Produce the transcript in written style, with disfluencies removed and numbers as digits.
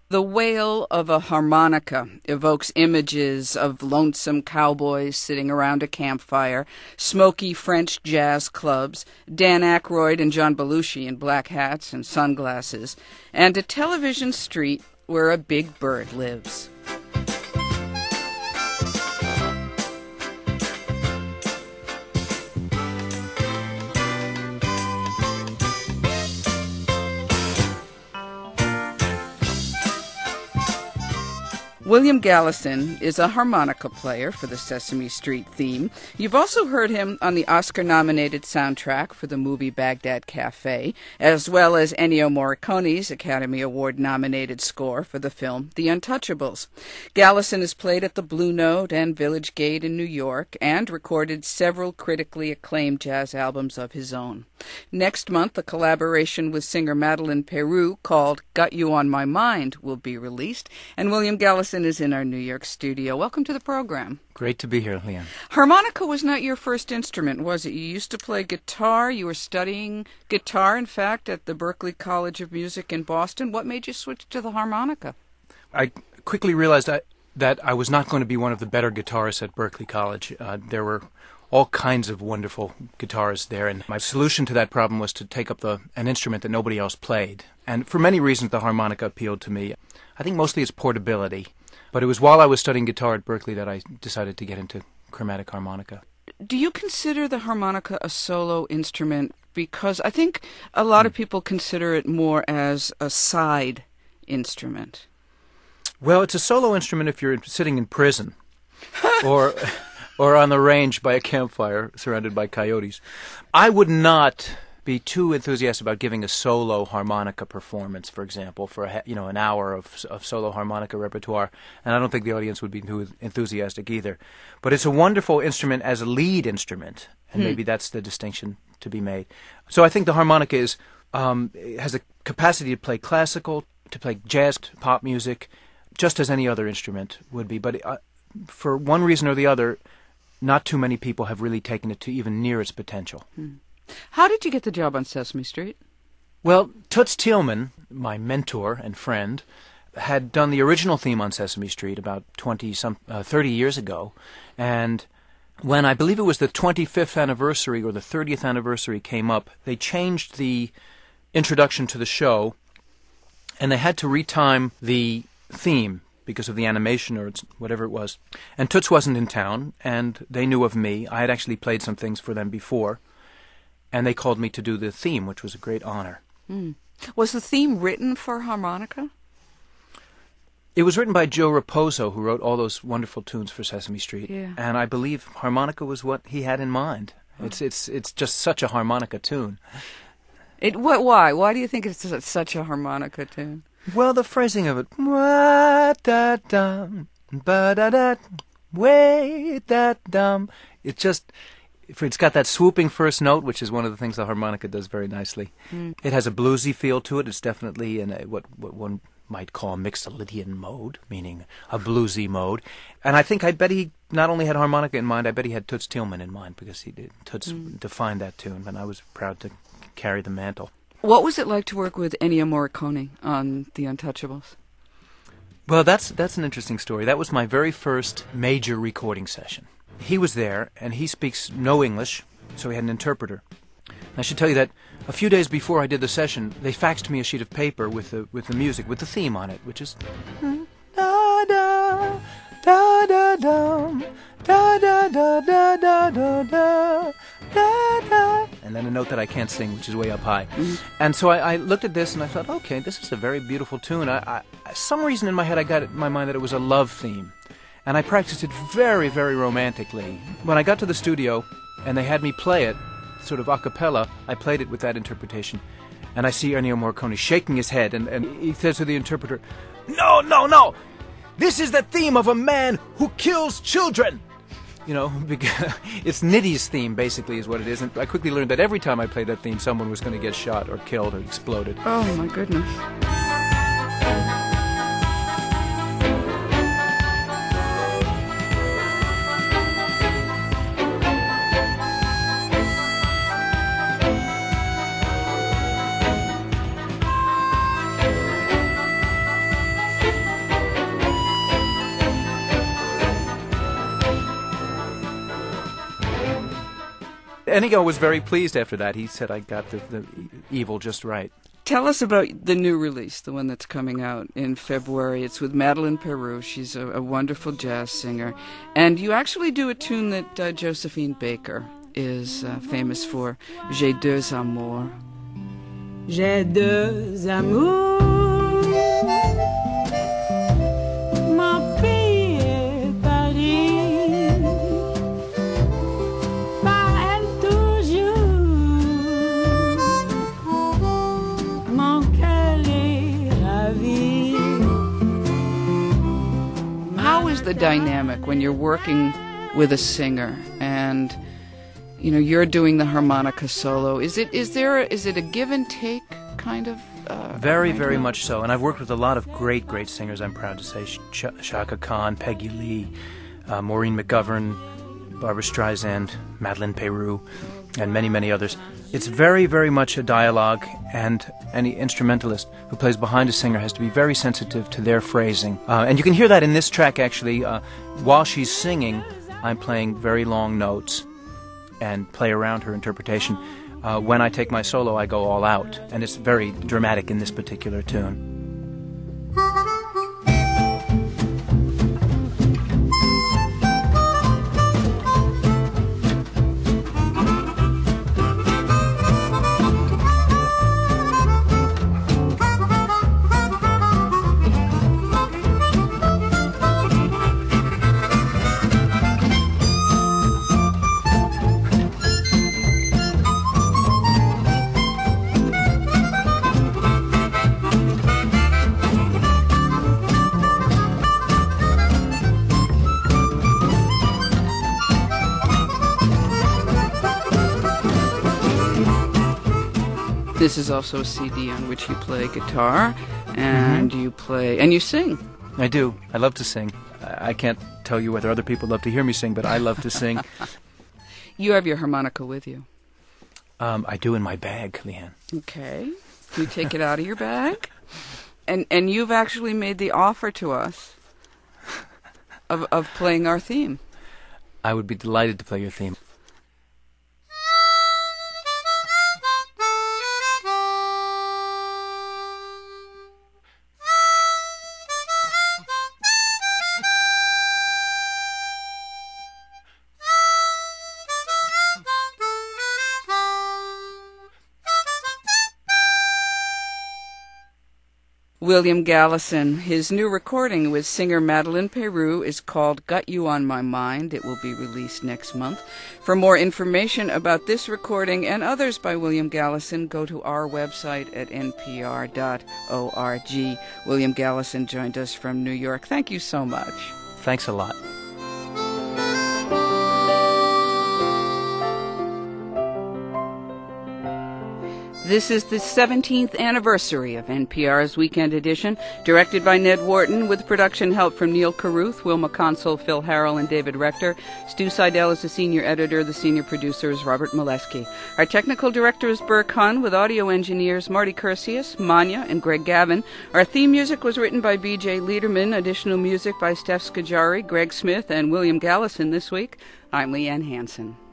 The wail of a harmonica evokes images of lonesome cowboys sitting around a campfire, smoky French jazz clubs, Dan Aykroyd and John Belushi in black hats and sunglasses, and a television street where a big bird lives. William Galison is a harmonica player for the Sesame Street theme. You've also heard him on the Oscar-nominated soundtrack for the movie Baghdad Cafe, as well as Ennio Morricone's Academy Award-nominated score for the film The Untouchables. Galison has played at the Blue Note and Village Gate in New York and recorded several critically acclaimed jazz albums of his own. Next month, a collaboration with singer Madeleine Peru called Got You on My Mind will be released, and William Galison is in our New York studio. Welcome to the program. Great to be here, Leanne. Harmonica was not your first instrument, was it? You used to play guitar. You were studying guitar, in fact, at the Berklee College of Music in Boston. What made you switch to the harmonica? I quickly realized that I was not going to be one of the better guitarists at Berklee College. There were all kinds of wonderful guitarists there, and my solution to that problem was to take up an instrument that nobody else played. And for many reasons, the harmonica appealed to me. I think mostly its portability. But it was while I was studying guitar at Berklee that I decided to get into chromatic harmonica. Do you consider the harmonica a solo instrument? Because I think a lot of people consider it more as a side instrument. Well, it's a solo instrument if you're sitting in prison or on the range by a campfire surrounded by coyotes. I would not be too enthusiastic about giving a solo harmonica performance, for example, for an hour of solo harmonica repertoire, and I don't think the audience would be too enthusiastic either. But it's a wonderful instrument as a lead instrument, and maybe that's the distinction to be made. So I think the harmonica has a capacity to play classical, to play jazz, pop music, just as any other instrument would be. But for one reason or the other, not too many people have really taken it to even near its potential. How did you get the job on Sesame Street? Well, Toots Thielemans, my mentor and friend, had done the original theme on Sesame Street about 30 years ago. And when I believe it was the 25th anniversary or the 30th anniversary came up, they changed the introduction to the show, and they had to retime the theme because of the animation or whatever it was. And Toots wasn't in town, and they knew of me. I had actually played some things for them before. And they called me to do the theme, which was a great honor. Was the theme written for harmonica? It was written by Joe Raposo, who wrote all those wonderful tunes for Sesame Street. Yeah. And I believe harmonica was what he had in mind. It's just such a harmonica tune. Why? Why do you think it's such a harmonica tune? Well, the phrasing of it, wa-da-dum, ba-da-da, way-da-dum, it's got that swooping first note, which is one of the things the harmonica does very nicely. It has a bluesy feel to it. It's definitely in what one might call a mixolydian mode, meaning a bluesy mode. And I bet he not only had harmonica in mind, I bet he had Toots Thielemans in mind, because Toots defined that tune, and I was proud to carry the mantle. What was it like to work with Ennio Morricone on The Untouchables? Well, that's an interesting story. That was my very first major recording session. He was there, and he speaks no English, so he had an interpreter. I should tell you that a few days before I did the session, they faxed me a sheet of paper with the music, with the theme on it, which is da da da da dum da da da da da da da da, and then a note that I can't sing, which is way up high. And so I looked at this and I thought, okay, this is a very beautiful tune. Some reason in my head I got it in my mind that it was a love theme. And I practiced it very, very romantically. When I got to the studio and they had me play it, sort of a cappella, I played it with that interpretation. And I see Ennio Morricone shaking his head, and he says to the interpreter, "No, no, no! This is the theme of a man who kills children!" It's Nitty's theme, basically, is what it is. And I quickly learned that every time I played that theme, someone was going to get shot or killed or exploded. Oh, my goodness. Ennio was very pleased after that. He said I got the evil just right. Tell us about the new release, the one that's coming out in February. It's with Madeleine Peyrou. She's a wonderful jazz singer. And you actually do a tune that Josephine Baker is famous for, J'ai deux amours. J'ai deux amours, mon pays est Paris, par elle toujours, mon cœur est ravi. How is the dynamic when you're working with a singer and you're doing the harmonica solo? Is it a give and take kind of? Very much so. And I've worked with a lot of great singers. I'm proud to say Chaka Khan, Peggy Lee, Maureen McGovern, Barbra Streisand, Madeleine Peyrou, and many others. It's very much a dialogue, and any instrumentalist who plays behind a singer has to be very sensitive to their phrasing. And you can hear that in this track, actually. While she's singing, I'm playing very long notes and play around her interpretation. When I take my solo, I go all out, and it's very dramatic in this particular tune. This is also a CD on which you play guitar, and you sing. I do. I love to sing. I can't tell you whether other people love to hear me sing, but I love to sing. You have your harmonica with you. I do in my bag, Leanne. Okay. You take it out of your bag, and you've actually made the offer to us of playing our theme. I would be delighted to play your theme. William Gallison. His new recording with singer Madeleine Peyrou is called Got You on My Mind. It will be released next month. For more information about this recording and others by William Gallison, go to our website at npr.org. William Gallison joined us from New York. Thank you so much. Thanks a lot. This is the 17th anniversary of NPR's Weekend Edition, directed by Ned Wharton, with production help from Neil Carruth, Wilma Consul, Phil Harrell, and David Rector. Stu Seidel is the senior editor. The senior producer is Robert Molesky. Our technical director is Burke Hunn, with audio engineers Marty Cursius, Manya, and Greg Gavin. Our theme music was written by B.J. Liederman. Additional music by Steph Skajari, Greg Smith, and William Gallison this week. I'm Leanne Hansen.